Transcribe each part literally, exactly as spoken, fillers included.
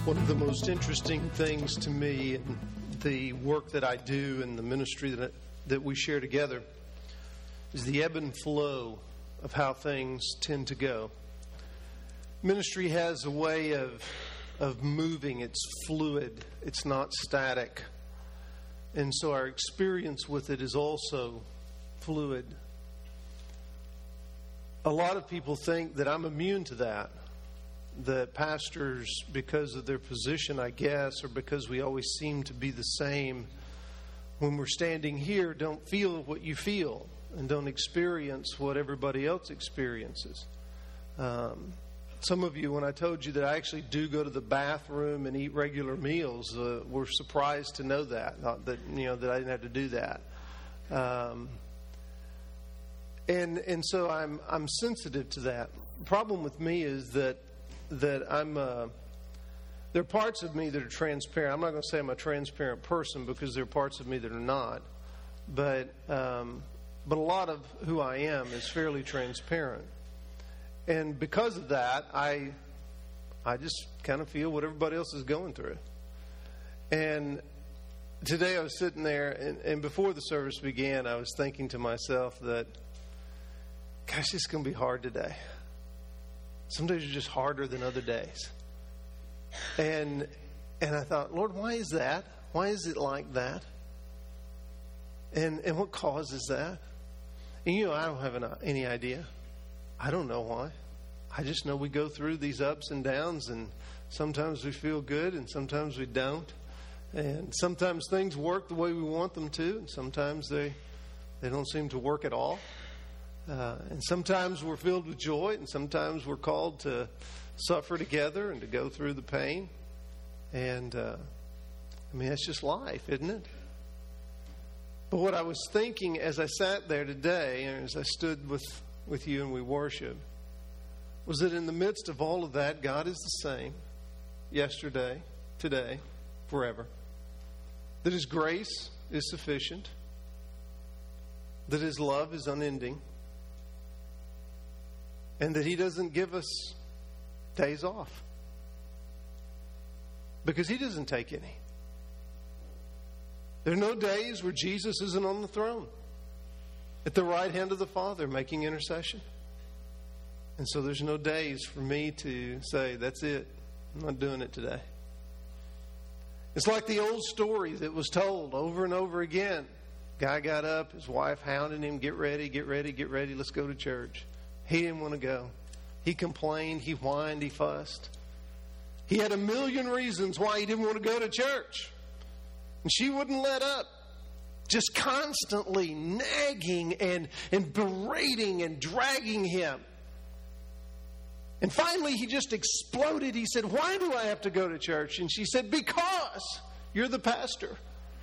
One of the most interesting things to me in the work that I do and the ministry that, that we share together is the ebb and flow of how things tend to go. Ministry has a way of, of moving. It's fluid. It's not static. And so our experience with it is also fluid. A lot of people think that I'm immune to that. That pastors, because of their position, I guess, or because we always seem to be the same, when we're standing here, don't feel what you feel and don't experience what everybody else experiences. Um, some of you, when I told you that I actually do go to the bathroom and eat regular meals, uh, were surprised to know that, not that you know that I didn't have to do that. Um, and and so I'm I'm sensitive to that. The problem with me is that. that I'm, uh, there are parts of me that are transparent. I'm not going to say I'm a transparent person because there are parts of me that are not. But, um, but a lot of who I am is fairly transparent. And because of that, I, I just kind of feel what everybody else is going through. And today I was sitting there, and, and before the service began, I was thinking to myself that, gosh, it's going to be hard today. Some days are just harder than other days. And and I thought, Lord, why is that? Why is it like that? And and what causes that? And you know, I don't have an, any idea. I don't know why. I just know we go through these ups and downs, and sometimes we feel good and sometimes we don't. And sometimes things work the way we want them to, and sometimes they they don't seem to work at all. Uh, and sometimes we're filled with joy, and sometimes we're called to suffer together and to go through the pain. And, uh, I mean, that's just life, isn't it? But what I was thinking as I sat there today, and as I stood with, with you and we worshiped, was that in the midst of all of that, God is the same yesterday, today, forever. That His grace is sufficient. That His love is unending. And that He doesn't give us days off. Because He doesn't take any. There are no days where Jesus isn't on the throne. At the right hand of the Father making intercession. And so there's no days for me to say, that's it. I'm not doing it today. It's like the old story that was told over and over again. Guy got up, his wife hounded him, get ready, get ready, get ready, let's go to church. He didn't want to go. He complained, he whined, he fussed. He had a million reasons why he didn't want to go to church. And she wouldn't let up. Just constantly nagging and, and berating and dragging him. And finally he just exploded. He said, why do I have to go to church? And she said, because you're the pastor.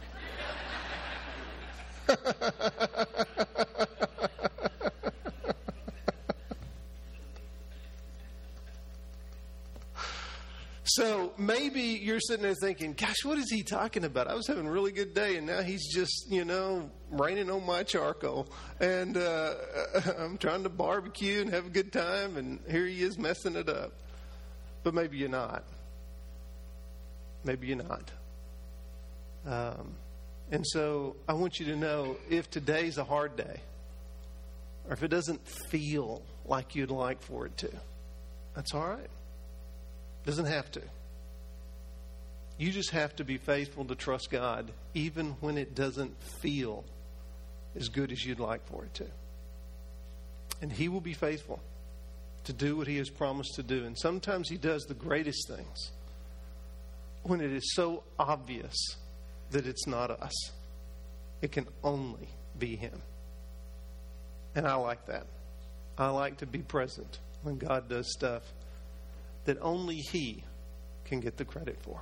So maybe you're sitting there thinking, gosh, what is he talking about? I was having a really good day, and now he's just, you know, raining on my charcoal. And uh, I'm trying to barbecue and have a good time, and here he is messing it up. But maybe you're not. Maybe you're not. Um, and so I want you to know, if today's a hard day, or if it doesn't feel like you'd like for it to, that's all right. Doesn't have to. You just have to be faithful to trust God, even when it doesn't feel as good as you'd like for it to. And He will be faithful to do what He has promised to do. And sometimes He does the greatest things when it is so obvious that it's not us. It can only be Him. And I like that. I like to be present when God does stuff that only He can get the credit for.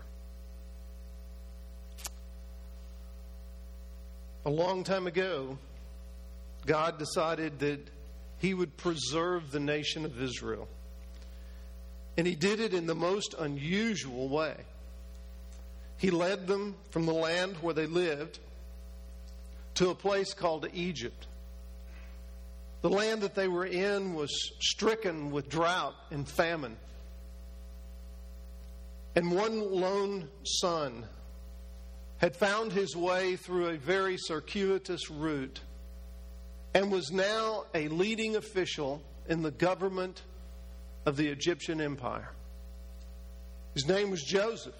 A long time ago, God decided that He would preserve the nation of Israel. And He did it in the most unusual way. He led them from the land where they lived to a place called Egypt. The land that they were in was stricken with drought and famine. And one lone son had found his way through a very circuitous route and was now a leading official in the government of the Egyptian Empire. His name was Joseph.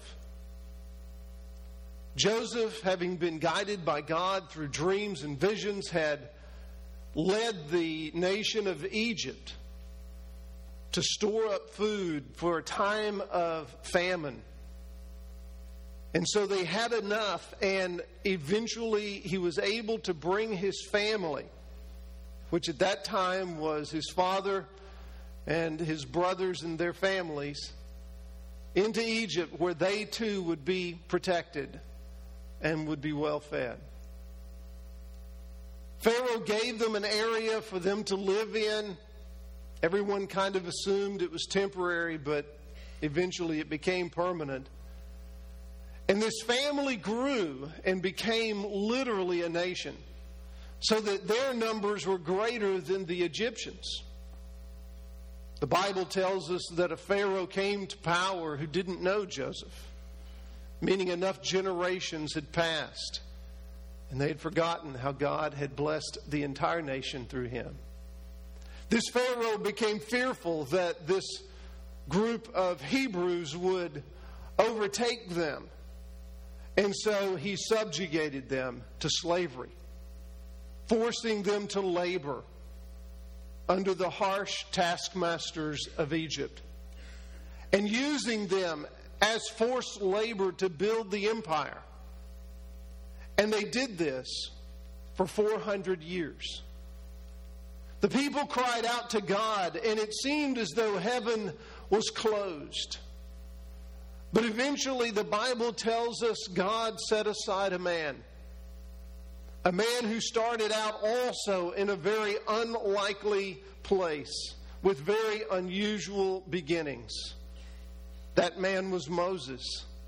Joseph, having been guided by God through dreams and visions, had led the nation of Egypt to store up food for a time of famine. And so they had enough, and eventually he was able to bring his family, which at that time was his father and his brothers and their families, into Egypt, where they too would be protected and would be well fed. Pharaoh gave them an area for them to live in. Everyone kind of assumed it was temporary, but eventually it became permanent. And this family grew and became literally a nation, so that their numbers were greater than the Egyptians. The Bible tells us that a Pharaoh came to power who didn't know Joseph, meaning enough generations had passed, and they had forgotten how God had blessed the entire nation through him. This Pharaoh became fearful that this group of Hebrews would overtake them, and so he subjugated them to slavery, forcing them to labor under the harsh taskmasters of Egypt, and using them as forced labor to build the empire. And they did this for four hundred years. The people cried out to God, and it seemed as though heaven was closed. But eventually, the Bible tells us God set aside a man. A man who started out also in a very unlikely place with very unusual beginnings. That man was Moses.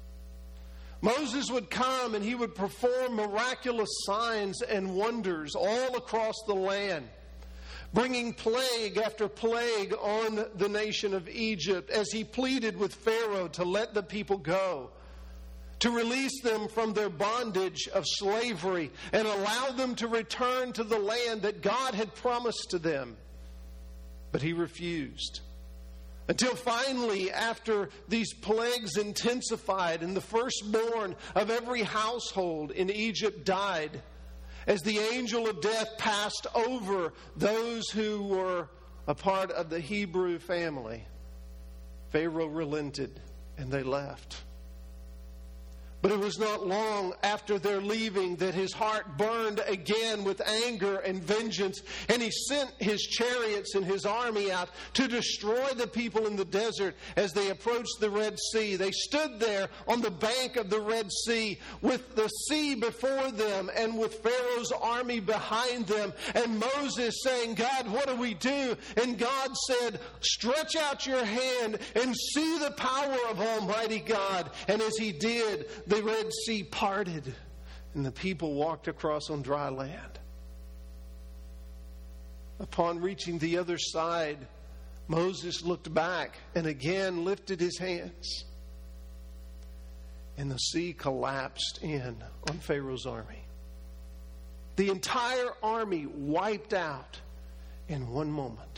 Moses would come and he would perform miraculous signs and wonders all across the land, bringing plague after plague on the nation of Egypt as he pleaded with Pharaoh to let the people go, to release them from their bondage of slavery and allow them to return to the land that God had promised to them. But he refused. Until finally, after these plagues intensified and the firstborn of every household in Egypt died, as the angel of death passed over those who were a part of the Hebrew family, Pharaoh relented and they left. But it was not long after their leaving that his heart burned again with anger and vengeance, and he sent his chariots and his army out to destroy the people in the desert as they approached the Red Sea. They stood there on the bank of the Red Sea with the sea before them and with Pharaoh's army behind them, and Moses saying, God, what do we do? And God said, stretch out your hand and see the power of Almighty God. And as he did, the Red Sea parted, and the people walked across on dry land. Upon reaching the other side, Moses looked back and again lifted his hands, and the sea collapsed in on Pharaoh's army. The entire army wiped out in one moment.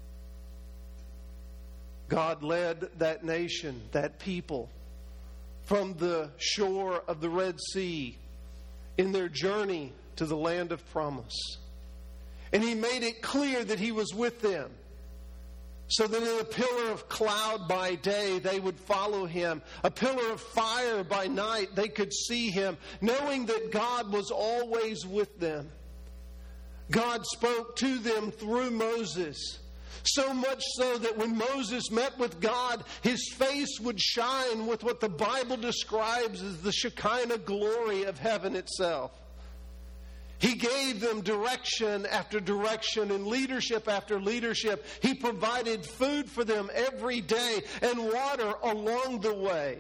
God led that nation, that people, from the shore of the Red Sea in their journey to the land of promise. And he made it clear that he was with them, so that in a pillar of cloud by day they would follow him, a pillar of fire by night they could see him, knowing that God was always with them. God spoke to them through Moses, so much so that when Moses met with God, his face would shine with what the Bible describes as the Shekinah glory of heaven itself. He gave them direction after direction and leadership after leadership. He provided food for them every day and water along the way.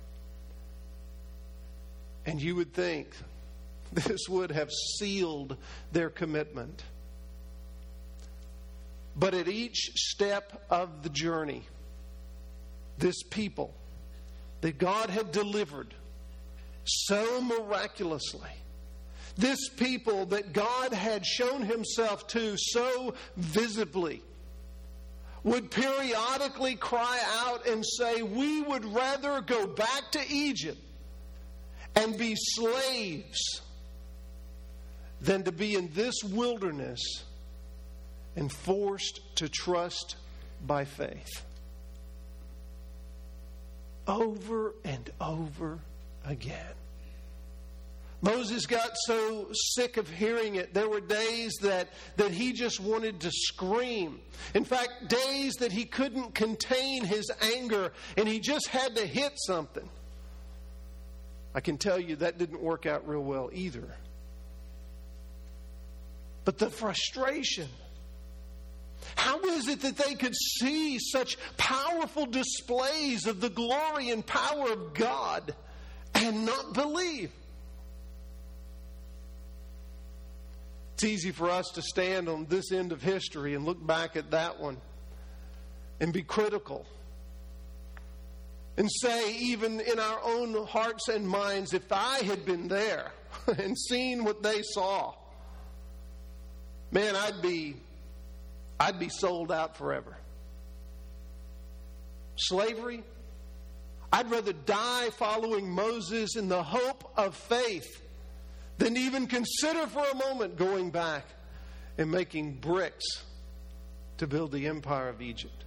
And you would think this would have sealed their commitment. But at each step of the journey, this people that God had delivered so miraculously, this people that God had shown himself to so visibly, would periodically cry out and say, we would rather go back to Egypt and be slaves than to be in this wilderness and forced to trust by faith. Over and over again. Moses got so sick of hearing it. There were days that, that he just wanted to scream. In fact, days that he couldn't contain his anger and he just had to hit something. I can tell you that didn't work out real well either. But the frustration. How is it that they could see such powerful displays of the glory and power of God and not believe? It's easy for us to stand on this end of history and look back at that one and be critical and say, even in our own hearts and minds, if I had been there and seen what they saw, man, I'd be I'd be sold out forever. Slavery, I'd rather die following Moses in the hope of faith than even consider for a moment going back and making bricks to build the empire of Egypt.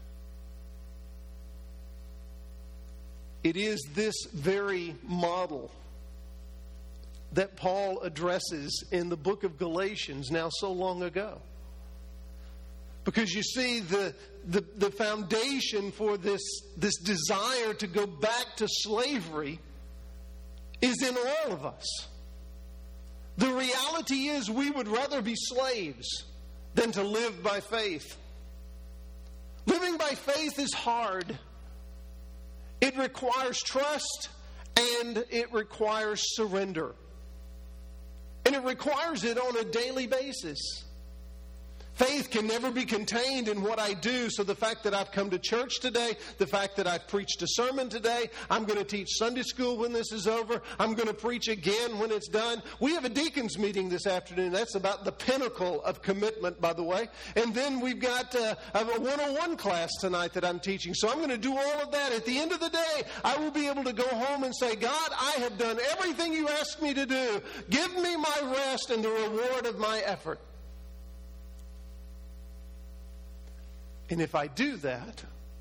It is this very model that Paul addresses in the book of Galatians now so long ago. Because you see, the, the, the foundation for this, this desire to go back to slavery is in all of us. The reality is we would rather be slaves than to live by faith. Living by faith is hard. It requires trust and it requires surrender. And it requires it on a daily basis. Faith can never be contained in what I do. So the fact that I've come to church today, the fact that I've preached a sermon today, I'm going to teach Sunday school when this is over, I'm going to preach again when it's done. We have a deacons meeting this afternoon. That's about the pinnacle of commitment, by the way. And then we've got uh, a one oh one class tonight that I'm teaching. So I'm going to do all of that. At the end of the day, I will be able to go home and say, God, I have done everything you asked me to do. Give me my rest and the reward of my effort. And if I do that,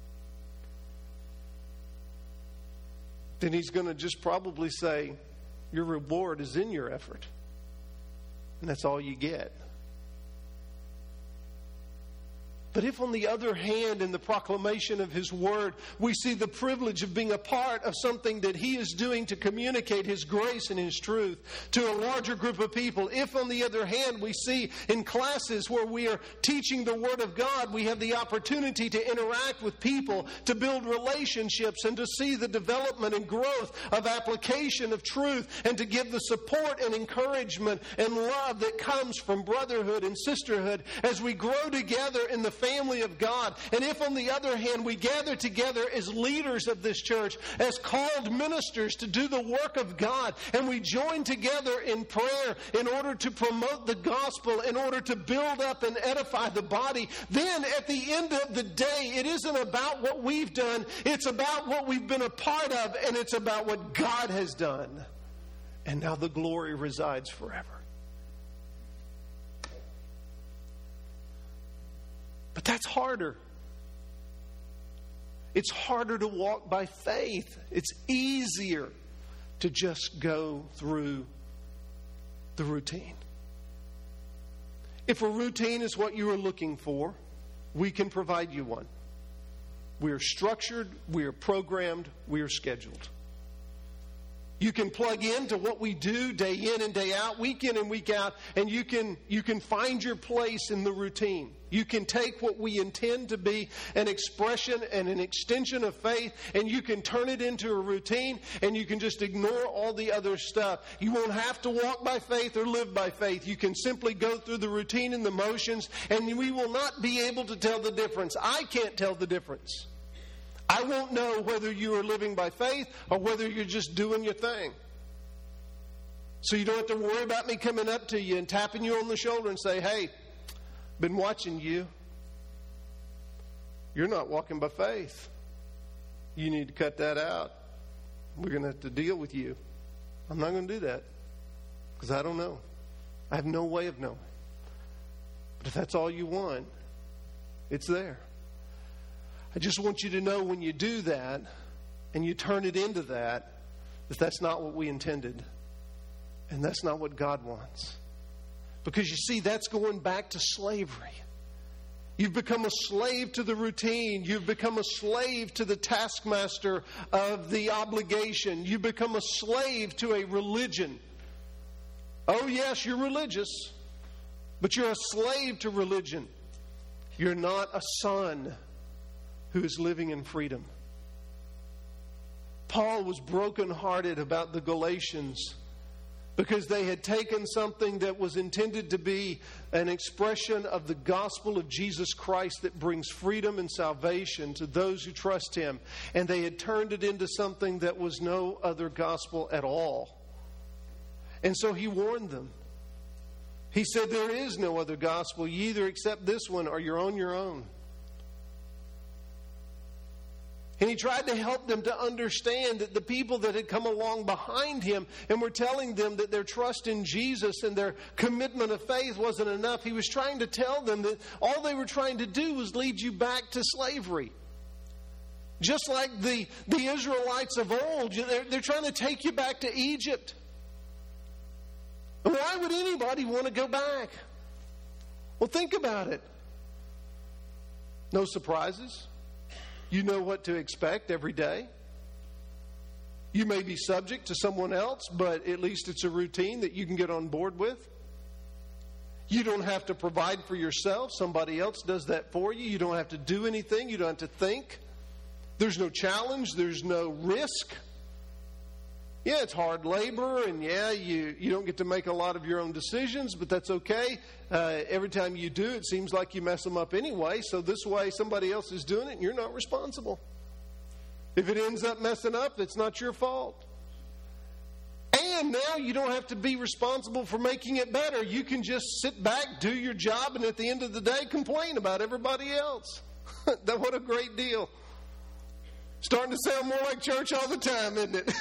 then he's going to just probably say, your reward is in your effort. And that's all you get. But if, on the other hand, in the proclamation of his word, we see the privilege of being a part of something that he is doing to communicate his grace and his truth to a larger group of people, if, on the other hand, we see in classes where we are teaching the word of God, we have the opportunity to interact with people, to build relationships, and to see the development and growth of application of truth, and to give the support and encouragement and love that comes from brotherhood and sisterhood as we grow together in the family of God. And if, on the other hand, we gather together as leaders of this church, as called ministers to do the work of God, and we join together in prayer in order to promote the gospel, in order to build up and edify the body, then at the end of the day, it isn't about what we've done, it's about what we've been a part of, and it's about what God has done. And now the glory resides forever. But that's harder. It's harder to walk by faith. It's easier to just go through the routine. If a routine is what you are looking for, we can provide you one. We are structured, we are programmed, we are scheduled. You can plug into what we do day in and day out, week in and week out, and you can you can find your place in the routine. You can take what we intend to be an expression and an extension of faith, and you can turn it into a routine, and you can just ignore all the other stuff. You won't have to walk by faith or live by faith. You can simply go through the routine and the motions, and we will not be able to tell the difference. I can't tell the difference. I won't know whether you are living by faith or whether you're just doing your thing. So you don't have to worry about me coming up to you and tapping you on the shoulder and say, hey, been watching you. You're not walking by faith. You need to cut that out. We're going to have to deal with you. I'm not going to do that because I don't know. I have no way of knowing. But if that's all you want, it's there. I just want you to know when you do that and you turn it into that, that that's not what we intended. And that's not what God wants. Because you see, that's going back to slavery. You've become a slave to the routine. You've become a slave to the taskmaster of the obligation. You've become a slave to a religion. Oh, yes, you're religious, but you're a slave to religion. You're not a son who is living in freedom. Paul was brokenhearted about the Galatians because they had taken something that was intended to be an expression of the gospel of Jesus Christ that brings freedom and salvation to those who trust Him, and they had turned it into something that was no other gospel at all. And so he warned them. He said, there is no other gospel. You either accept this one or you're on your own. And he tried to help them to understand that the people that had come along behind him and were telling them that their trust in Jesus and their commitment of faith wasn't enough. He was trying to tell them that all they were trying to do was lead you back to slavery. Just like the, the Israelites of old, they're, they're trying to take you back to Egypt. Why would anybody want to go back? Well, think about it. No surprises. You know what to expect every day. You may be subject to someone else, but at least it's a routine that you can get on board with. You don't have to provide for yourself. Somebody else does that for you. You don't have to do anything. You don't have to think. There's no challenge. There's no risk. Yeah, it's hard labor, and yeah, you, you don't get to make a lot of your own decisions, but that's okay. Uh, every time you do, it seems like you mess them up anyway, so this way somebody else is doing it, and you're not responsible. If it ends up messing up, it's not your fault. And now you don't have to be responsible for making it better. You can just sit back, do your job, and at the end of the day, complain about everybody else. What a great deal. Starting to sound more like church all the time, isn't it?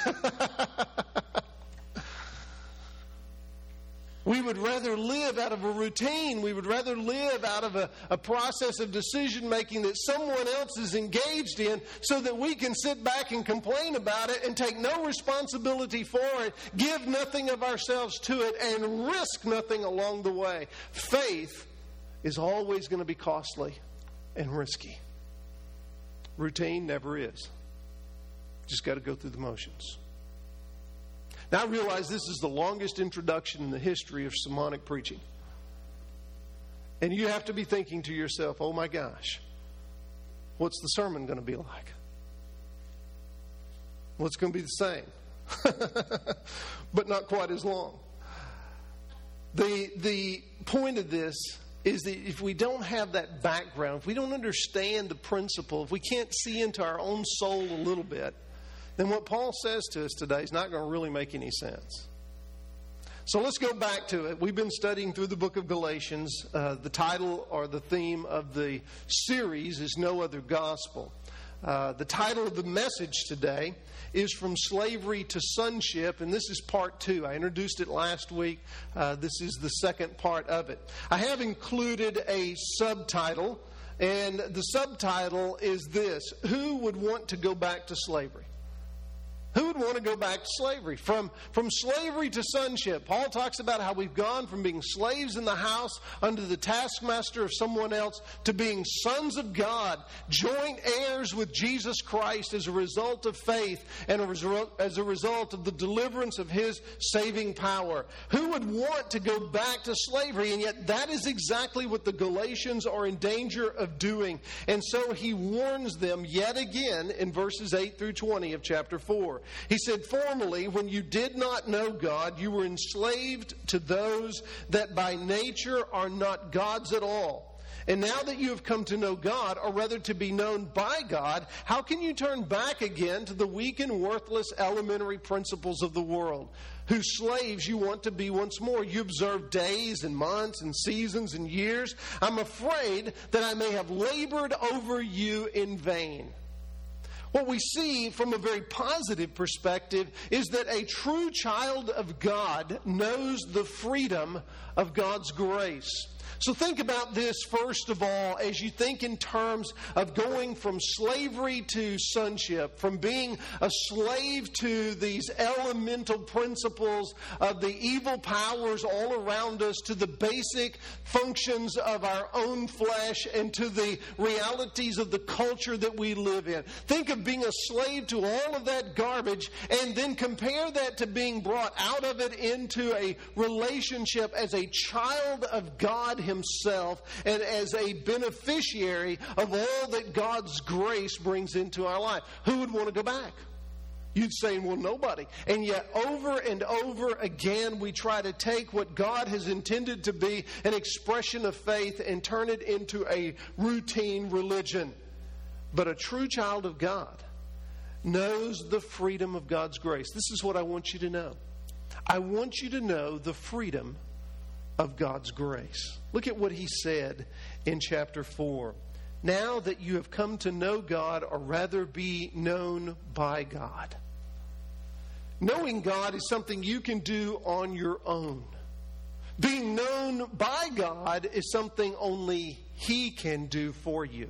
We would rather live out of a routine. We would rather live out of a, a process of decision making that someone else is engaged in so that we can sit back and complain about it and take no responsibility for it, give nothing of ourselves to it, and risk nothing along the way. Faith is always going to be costly and risky. Routine never is. Just got to go through the motions. Now, I realize this is the longest introduction in the history of sermonic preaching. And you have to be thinking to yourself, oh my gosh, what's the sermon going to be like? Well, it's going to be the same, but not quite as long. The, the point of this is that if we don't have that background, if we don't understand the principle, if we can't see into our own soul a little bit, then what Paul says to us today is not going to really make any sense. So let's go back to it. We've been studying through the book of Galatians. Uh, the title or the theme of the series is No Other Gospel. Uh, the title of the message today is From Slavery to Sonship, and this is part two. I introduced it last week. Uh, this is the second part of it. I have included a subtitle, and the subtitle is this: Who would want to go back to slavery? Who would want to go back to slavery? From, from slavery to sonship. Paul talks about how we've gone from being slaves in the house under the taskmaster of someone else to being sons of God, joint heirs with Jesus Christ as a result of faith and as a result of the deliverance of His saving power. Who would want to go back to slavery? And yet that is exactly what the Galatians are in danger of doing. And so he warns them yet again in verses eight through twenty of chapter four. He said, formerly, when you did not know God, you were enslaved to those that by nature are not gods at all. And now that you have come to know God, or rather to be known by God, how can you turn back again to the weak and worthless elementary principles of the world, whose slaves you want to be once more? You observe days and months and seasons and years. I'm afraid that I may have labored over you in vain. What we see from a very positive perspective is that a true child of God knows the freedom of God's grace. So think about this first of all as you think in terms of going from slavery to sonship, from being a slave to these elemental principles of the evil powers all around us, to the basic functions of our own flesh, and to the realities of the culture that we live in. Think of being a slave to all of that garbage, and then compare that to being brought out of it into a relationship as a child of God Himself and as a beneficiary of all that God's grace brings into our life. Who would want to go back? You'd say, well, nobody. And yet over and over again, we try to take what God has intended to be an expression of faith and turn it into a routine religion. But a true child of God knows the freedom of God's grace. This is what I want you to know. I want you to know the freedom of God's grace. Look at what he said in chapter four. Now that you have come to know God, or rather be known by God. Knowing God is something you can do on your own. Being known by God is something only He can do for you.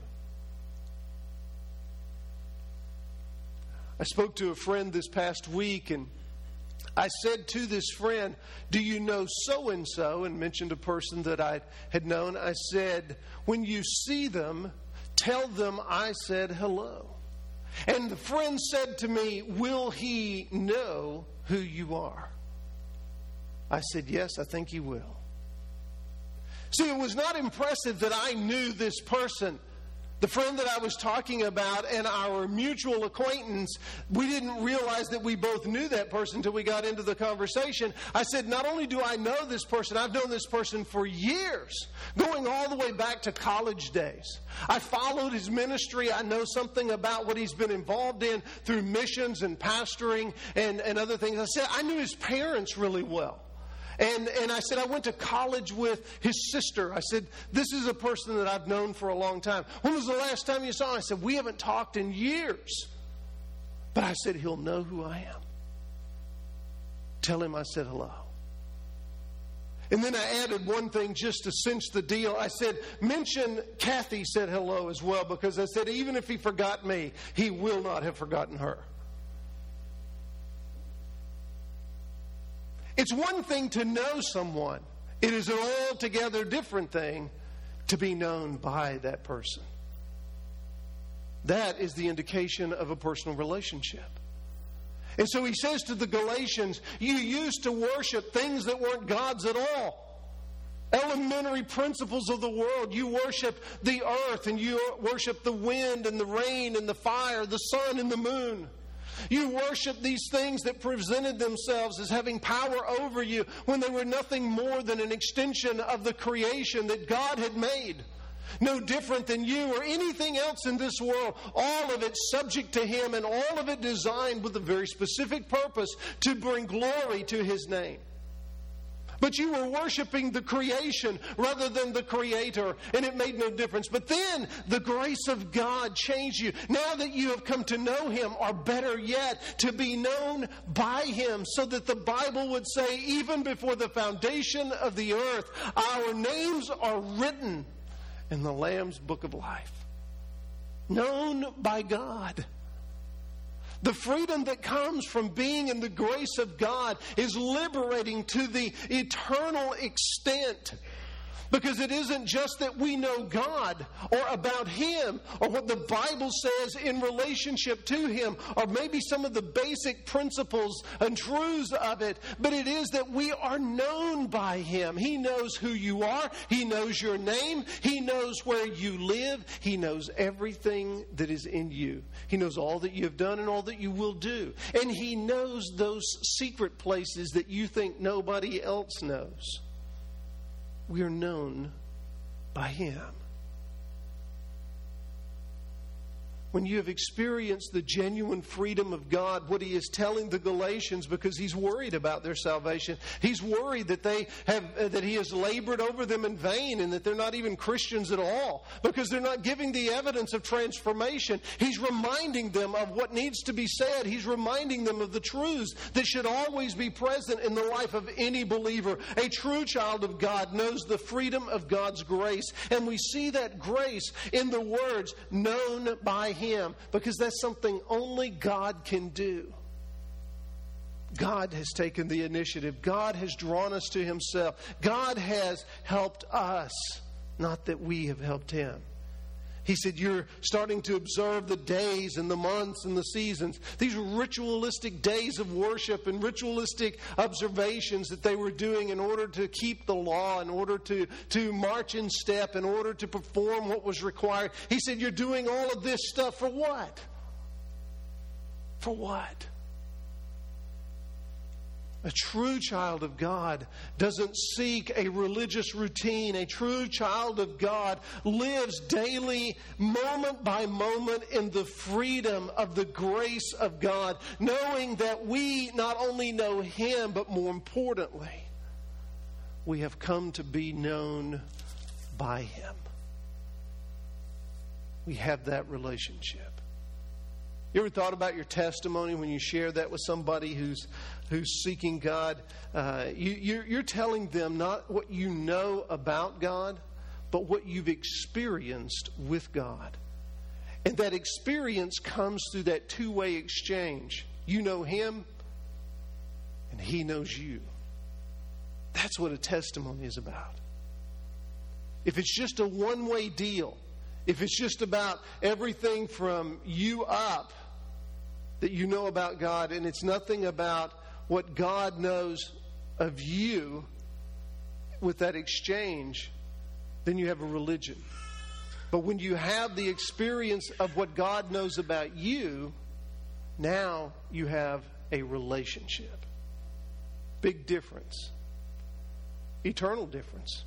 I spoke to a friend this past week, and I said to this friend, do you know so-and-so? And mentioned a person that I had known. I said, when you see them, tell them I said hello. And the friend said to me, will he know who you are? I said, yes, I think he will. See, it was not impressive that I knew this person. The friend that I was talking about and our mutual acquaintance, we didn't realize that we both knew that person until we got into the conversation. I said, not only do I know this person, I've known this person for years, going all the way back to college days. I followed his ministry. I know something about what he's been involved in through missions and pastoring and, and other things. I said, I knew his parents really well. And and I said, I went to college with his sister. I said, this is a person that I've known for a long time. When was the last time you saw him? I said, we haven't talked in years. But I said, he'll know who I am. Tell him I said hello. And then I added one thing just to cinch the deal. I said, mention Kathy said hello as well, because I said, even if he forgot me, he will not have forgotten her. It's one thing to know someone. It is an altogether different thing to be known by that person. That is the indication of a personal relationship. And so he says to the Galatians, you used to worship things that weren't gods at all. Elementary principles of the world. You worship the earth, and you worship the wind and the rain and the fire, the sun and the moon. You worship these things that presented themselves as having power over you when they were nothing more than an extension of the creation that God had made. No different than you or anything else in this world. All of it subject to Him, and all of it designed with a very specific purpose to bring glory to His name. But you were worshiping the creation rather than the Creator, and it made no difference. But then the grace of God changed you. Now that you have come to know Him, or better yet, to be known by Him, so that the Bible would say, even before the foundation of the earth, our names are written in the Lamb's book of life. Known by God. The freedom that comes from being in the grace of God is liberating to the eternal extent. Because it isn't just that we know God or about Him or what the Bible says in relationship to Him or maybe some of the basic principles and truths of it, but it is that we are known by Him. He knows who you are. He knows your name. He knows where you live. He knows everything that is in you. He knows all that you have done and all that you will do. And He knows those secret places that you think nobody else knows. We are known by Him. when you have experienced the genuine freedom of God, what he is telling the Galatians, because he's worried about their salvation. He's worried that they have uh, that he has labored over them in vain and that they're not even Christians at all because they're not giving the evidence of transformation. He's reminding them of what needs to be said. He's reminding them of the truths that should always be present in the life of any believer. A true child of God knows the freedom of God's grace, and we see that grace in the words known by him. Him, because that's something only God can do. God has taken the initiative. God has drawn us to himself. God has helped us, not that we have helped him. He said, you're starting to observe the days and the months and the seasons. These ritualistic days of worship and ritualistic observations that they were doing in order to keep the law, in order to, to march in step, in order to perform what was required. He said, you're doing all of this stuff for what? For what? A true child of God doesn't seek a religious routine. A true child of God lives daily, moment by moment, in the freedom of the grace of God, knowing that we not only know him, but more importantly, we have come to be known by him. We have that relationship. You ever thought about your testimony when you share that with somebody who's who's seeking God? Uh, you, you're, you're telling them not what you know about God, but what you've experienced with God. And that experience comes through that two-way exchange. You know him, and he knows you. That's what a testimony is about. If it's just a one-way deal, if it's just about everything from you up that you know about God, and it's nothing about what God knows of you with that exchange, then you have a religion. But when you have the experience of what God knows about you, now you have a relationship. Big difference. Eternal difference.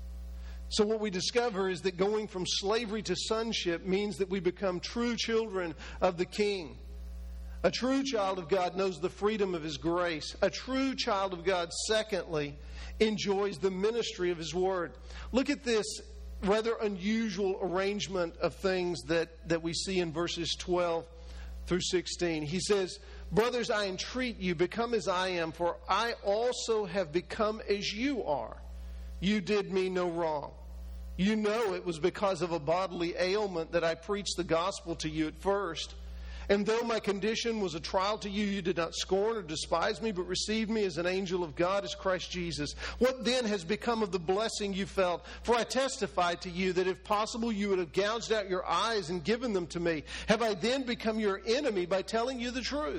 So what we discover is that going from slavery to sonship means that we become true children of the King. A true child of God knows the freedom of his grace. A true child of God, secondly, enjoys the ministry of his word. Look at this rather unusual arrangement of things that, that we see in verses twelve through sixteen. He says, brothers, I entreat you, become as I am, for I also have become as you are. You did me no wrong. You know it was because of a bodily ailment that I preached the gospel to you at first. And though my condition was a trial to you, you did not scorn or despise me, but received me as an angel of God, as Christ Jesus. What then has become of the blessing you felt? For I testify to you that if possible you would have gouged out your eyes and given them to me. Have I then become your enemy by telling you the truth?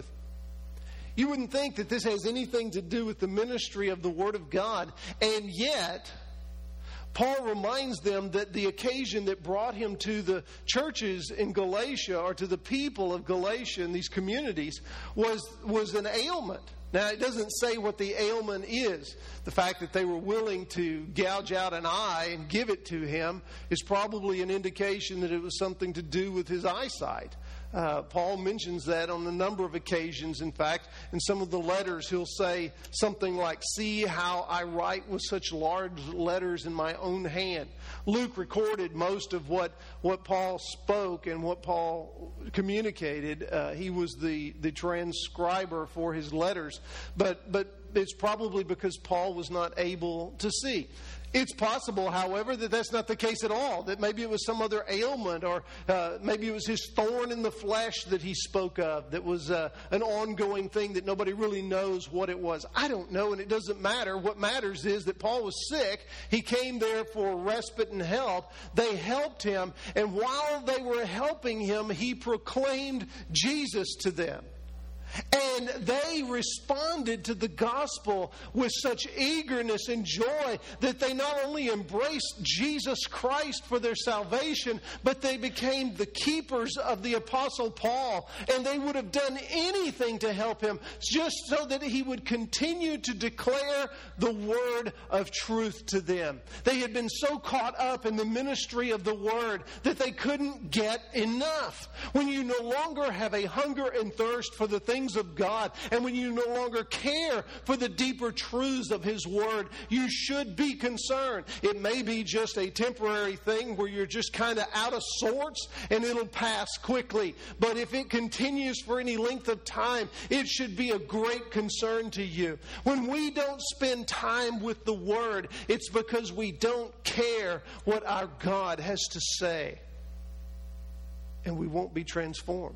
You wouldn't think that this has anything to do with the ministry of the Word of God, and yet Paul reminds them that the occasion that brought him to the churches in Galatia, or to the people of Galatia in these communities, was, was an ailment. Now, it doesn't say what the ailment is. The fact that they were willing to gouge out an eye and give it to him is probably an indication that it was something to do with his eyesight. Uh, Paul mentions that on a number of occasions. In fact, in some of the letters, he'll say something like, see how I write with such large letters in my own hand. Luke recorded most of what, what Paul spoke and what Paul communicated. Uh, he was the, the transcriber for his letters. But, but it's probably because Paul was not able to see. It's possible, however, that that's not the case at all, that maybe it was some other ailment, or uh, maybe it was his thorn in the flesh that he spoke of that was uh, an ongoing thing that nobody really knows what it was. I don't know, and it doesn't matter. What matters is that Paul was sick. He came there for respite and help. They helped him, and while they were helping him, he proclaimed Jesus to them. And they responded to the gospel with such eagerness and joy that they not only embraced Jesus Christ for their salvation, but they became the keepers of the Apostle Paul. And they would have done anything to help him just so that he would continue to declare the word of truth to them. They had been so caught up in the ministry of the word that they couldn't get enough. When you no longer have a hunger and thirst for the things of God, and when you no longer care for the deeper truths of His Word, you should be concerned. It may be just a temporary thing where you're just kind of out of sorts and it'll pass quickly. But if it continues for any length of time, it should be a great concern to you. When we don't spend time with the Word, it's because we don't care what our God has to say. And we won't be transformed.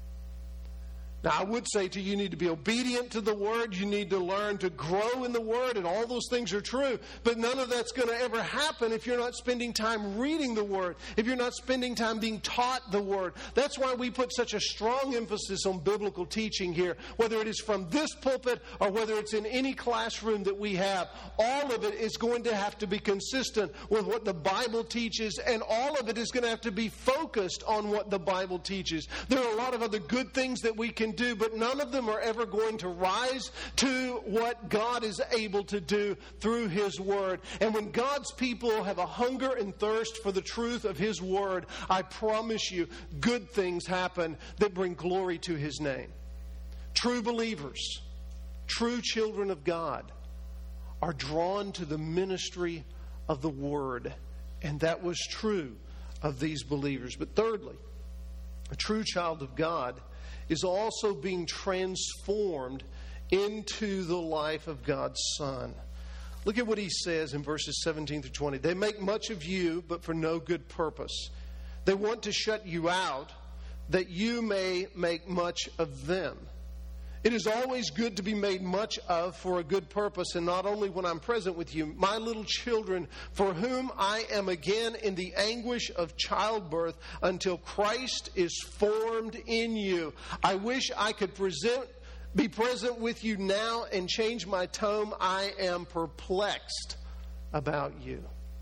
Now, I would say to you, you need to be obedient to the Word. You need to learn to grow in the Word, and all those things are true. But none of that's going to ever happen if you're not spending time reading the Word, if you're not spending time being taught the Word. That's why we put such a strong emphasis on biblical teaching here, whether it is from this pulpit or whether it's in any classroom that we have. All of it is going to have to be consistent with what the Bible teaches, and all of it is going to have to be focused on what the Bible teaches. There are a lot of other good things that we can do, but none of them are ever going to rise to what God is able to do through His Word. And when God's people have a hunger and thirst for the truth of His Word, I promise you, good things happen that bring glory to His name. True believers, true children of God, are drawn to the ministry of the Word. And that was true of these believers. But thirdly, a true child of God is also being transformed into the life of God's Son. Look at what he says in verses seventeen through twenty. They make much of you, but for no good purpose. They want to shut you out, that you may make much of them. It is always good to be made much of for a good purpose, and not only when I'm present with you. My little children, for whom I am again in the anguish of childbirth until Christ is formed in you. I wish I could present, be present with you now and change my tone. I am perplexed about you.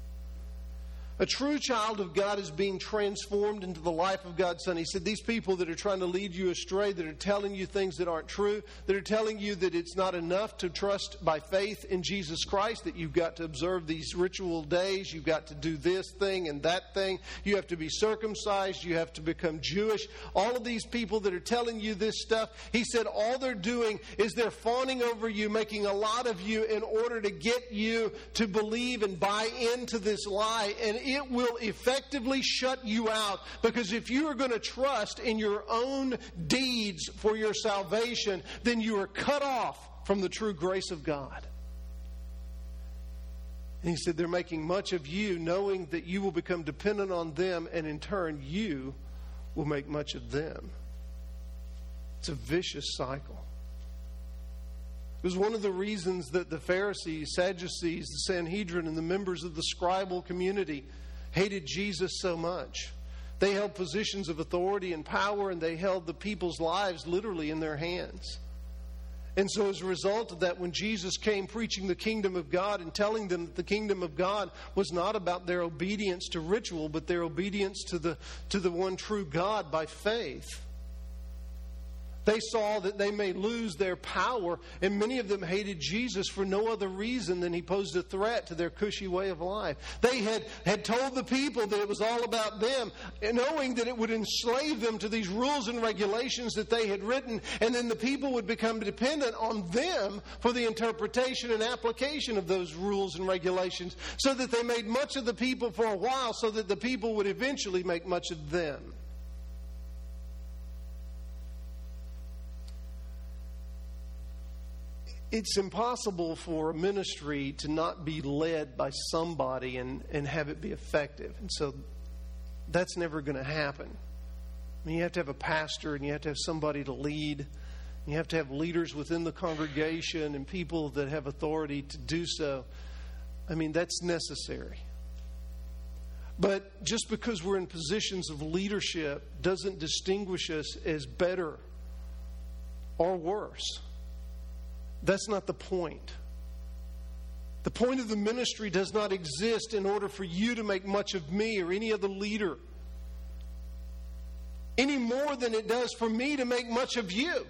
A true child of God is being transformed into the life of God's Son. He said, these people that are trying to lead you astray, that are telling you things that aren't true, that are telling you that it's not enough to trust by faith in Jesus Christ, that you've got to observe these ritual days, you've got to do this thing and that thing, you have to be circumcised, you have to become Jewish. All of these people that are telling you this stuff, he said all they're doing is they're fawning over you, making a lot of you in order to get you to believe and buy into this lie. And it will effectively shut you out, because if you are going to trust in your own deeds for your salvation, then you are cut off from the true grace of God. And he said they're making much of you, knowing that you will become dependent on them, and in turn you will make much of them. It's a vicious cycle. It was one of the reasons that the Pharisees, Sadducees, the Sanhedrin, and the members of the scribal community hated Jesus so much. They held positions of authority and power, and they held the people's lives literally in their hands. And so as a result of that, when Jesus came preaching the kingdom of God and telling them that the kingdom of God was not about their obedience to ritual, but their obedience to the, to the one true God by faith, they saw that they may lose their power, and many of them hated Jesus for no other reason than he posed a threat to their cushy way of life. They had, had told the people that it was all about them, knowing that it would enslave them to these rules and regulations that they had written, and then the people would become dependent on them for the interpretation and application of those rules and regulations, so that they made much of the people for a while, so that the people would eventually make much of them. It's impossible for a ministry to not be led by somebody and, and have it be effective. And so that's never going to happen. I mean, you have to have a pastor, and you have to have somebody to lead. You have to have leaders within the congregation and people that have authority to do so. I mean, that's necessary. But just because we're in positions of leadership doesn't distinguish us as better or worse. That's not the point. The point of the ministry does not exist in order for you to make much of me or any other leader, any more than it does for me to make much of you.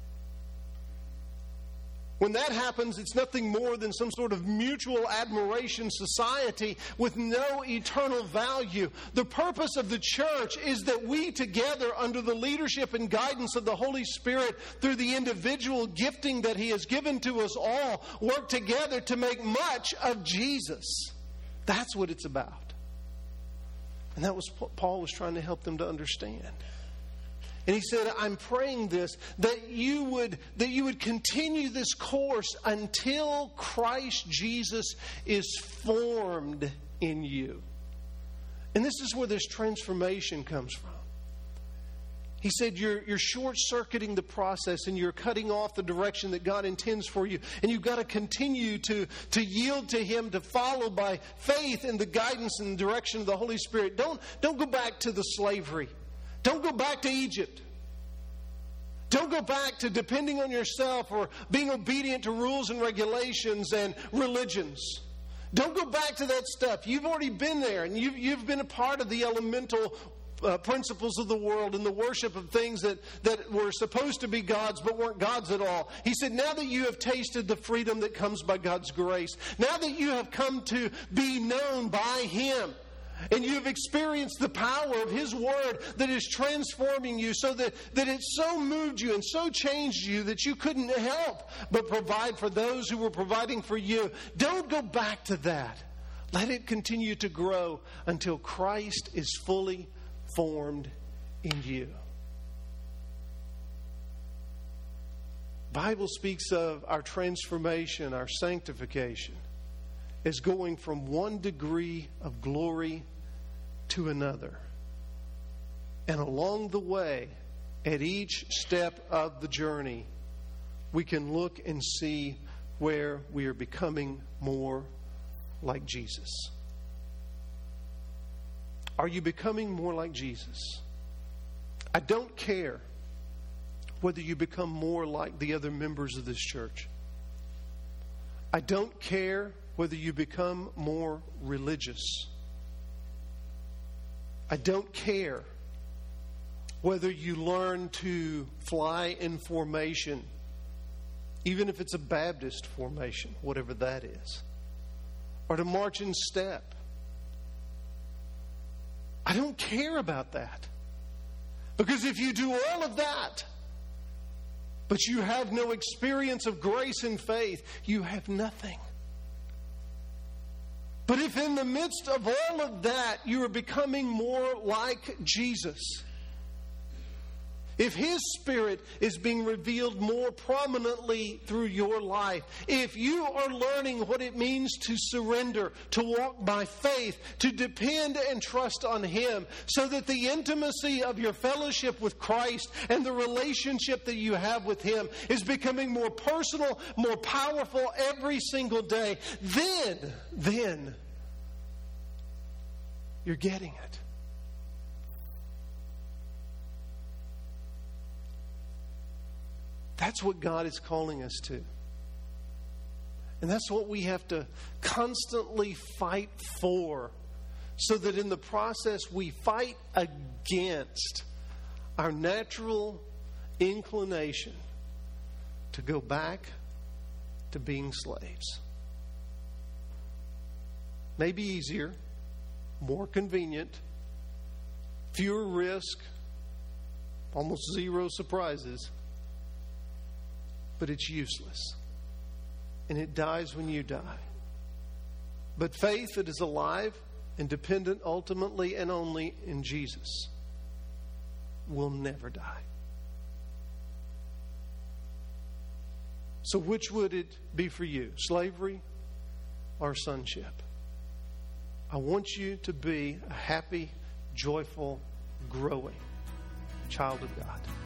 When that happens, it's nothing more than some sort of mutual admiration society with no eternal value. The purpose of the church is that we together, under the leadership and guidance of the Holy Spirit, through the individual gifting that He has given to us all, work together to make much of Jesus. That's what it's about. And that was what Paul was trying to help them to understand. And he said, I'm praying this, that you would that you would continue this course until Christ Jesus is formed in you. And this is where this transformation comes from. He said, you're, you're short-circuiting the process and you're cutting off the direction that God intends for you. And you've got to continue to, to yield to Him, to follow by faith in the guidance and direction of the Holy Spirit. Don't, don't go back to the slavery. Don't go back to Egypt. Don't go back to depending on yourself or being obedient to rules and regulations and religions. Don't go back to that stuff. You've already been there, and you've, you've been a part of the elemental uh, principles of the world and the worship of things that, that were supposed to be gods but weren't gods at all. He said, now that you have tasted the freedom that comes by God's grace, now that you have come to be known by Him, and you've experienced the power of His Word that is transforming you so that, that it so moved you and so changed you that you couldn't help but provide for those who were providing for you. Don't go back to that. Let it continue to grow until Christ is fully formed in you. The Bible speaks of our transformation, our sanctification, as going from one degree of glory to another. And along the way, at each step of the journey, we can look and see where we are becoming more like Jesus. Are you becoming more like Jesus? I don't care whether you become more like the other members of this church. I don't care whether you become more religious. I don't care whether you learn to fly in formation, even if it's a Baptist formation, whatever that is, or to march in step. I don't care about that. Because if you do all of that, but you have no experience of grace and faith, you have nothing. But if in the midst of all of that, you are becoming more like Jesus, if His Spirit is being revealed more prominently through your life, if you are learning what it means to surrender, to walk by faith, to depend and trust on Him, so that the intimacy of your fellowship with Christ and the relationship that you have with Him is becoming more personal, more powerful every single day, then, then you're getting it. That's what God is calling us to. And that's what we have to constantly fight for, so that in the process we fight against our natural inclination to go back to being slaves. Maybe easier, more convenient, fewer risk, almost zero surprises. But it's useless. And it dies when you die. But faith that is alive and dependent ultimately and only in Jesus will never die. So which would it be for you? Slavery or sonship? I want you to be a happy, joyful, growing child of God.